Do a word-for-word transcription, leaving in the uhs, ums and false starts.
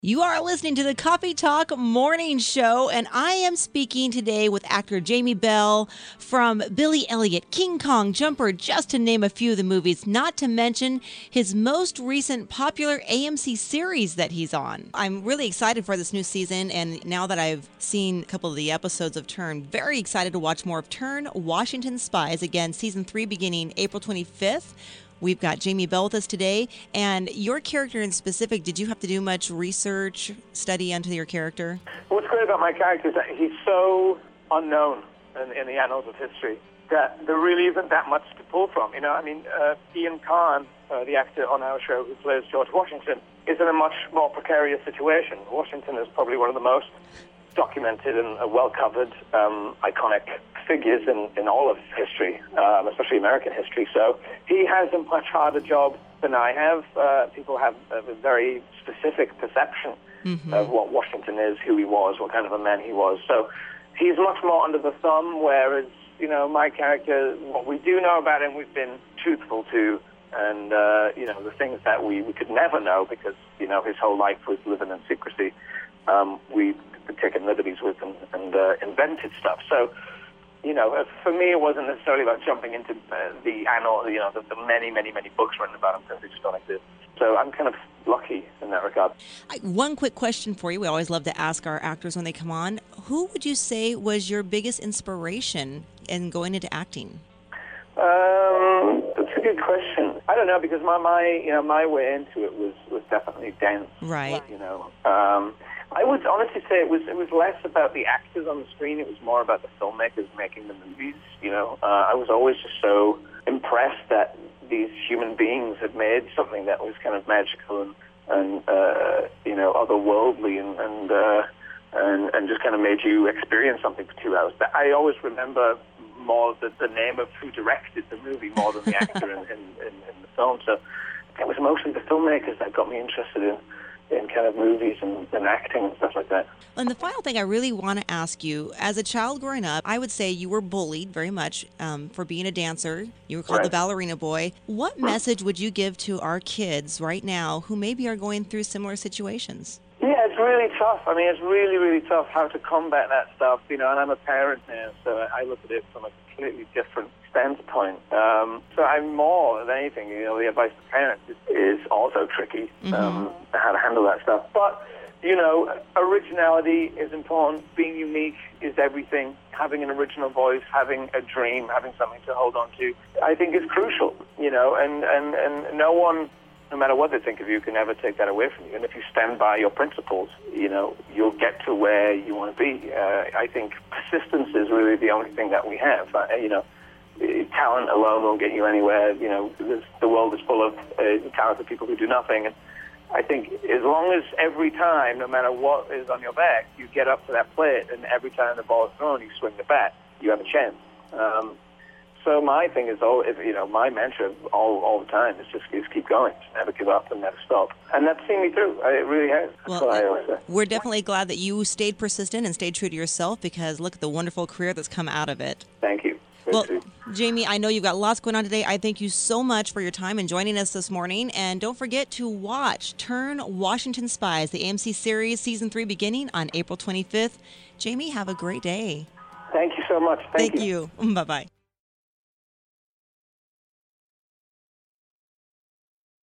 You are listening to the Coffee Talk Morning Show, and I am speaking today with actor Jamie Bell from Billy Elliot, King Kong, Jumper, just to name a few of the movies, not to mention his most recent popular A M C series that he's on. I'm really excited for this new season, and now that I've seen a couple of the episodes of Turn, very excited to watch more of Turn, Washington Spies. Again, season three beginning April twenty-fifth. We've got Jamie Bell with us today, and your character in specific, did you have to do much research, study onto your character? What's great about my character is that he's so unknown in, in the annals of history that there really isn't that much to pull from. You know, I mean, uh, Ian Khan, uh, the actor on our show who plays George Washington, is in a much more precarious situation. Washington is probably one of the most documented and uh, well-covered, um, iconic figures in, in all of history, um, especially American history. So he has a much harder job than I have. Uh, people have a very specific perception mm-hmm. of what Washington is, who he was, what kind of a man he was. So he's much more under the thumb, whereas, you know, my character, what we do know about him, we've been truthful to. And, uh, you know, the things that we, we could never know because, you know, his whole life was living in secrecy, um, we've taken liberties with and, and uh, invented stuff. So, you know, for me, it wasn't necessarily about jumping into uh, the annal, you know, the, the many, many, many books written about him because they just don't exist. So I'm kind of lucky in that regard. I, one quick question for you. We always love to ask our actors when they come on. Who would you say was your biggest inspiration in going into acting? Um, that's a good question. I don't know, because my, my you know, my way into it was, was definitely dance. Right. You know, um, I would honestly say it was it was less about the actors on the screen. It was more about the filmmakers making the movies. You know, uh, I was always just so impressed that these human beings had made something that was kind of magical and, and uh, you know, otherworldly and and, uh, and and just kind of made you experience something for two hours. But I always remember more the, the name of who directed the movie more than the actor in, in, in, in the film. So it was mostly the filmmakers that got me interested in. in kind of movies and, and acting and stuff like that. And the final thing I really want to ask you, as a child growing up, I would say you were bullied very much um, for being a dancer. You were called right. the ballerina boy. What message would you give to our kids right now who maybe are going through similar situations? Yeah, it's really tough. I mean, it's really, really tough how to combat that stuff, you know, and I'm a parent now, so I look at it from a completely different standpoint. Um, so I'm more than anything, you know, the advice to parents is, is also tricky, mm-hmm. um, how to handle that stuff. But, you know, originality is important. Being unique is everything. Having an original voice, having a dream, having something to hold on to, I think is crucial, you know, and, and, and no one, no matter what they think of you, can ever take that away from you. And if you stand by your principles, you know, you'll get to where you want to be. Uh, I think persistence is really the only thing that we have, uh, you know. Talent alone won't get you anywhere. You know, the world is full of uh, talented people who do nothing. And I think as long as every time, no matter what is on your back, you get up to that plate, and every time the ball is thrown, you swing the bat, you have a chance. Um, so my thing is, all you know, my mantra all all the time is just is keep going, just never give up and never stop. And that's seen me through. It really has. That's well, what I always say. We're definitely glad that you stayed persistent and stayed true to yourself, because look at the wonderful career that's come out of it. Thank you. Well, Jamie, I know you've got lots going on today. I thank you so much for your time and joining us this morning. And don't forget to watch Turn, Washington Spies, the A M C series, season three, beginning on April twenty-fifth. Jamie, have a great day. Thank you so much. Thank, thank you. you. Bye-bye.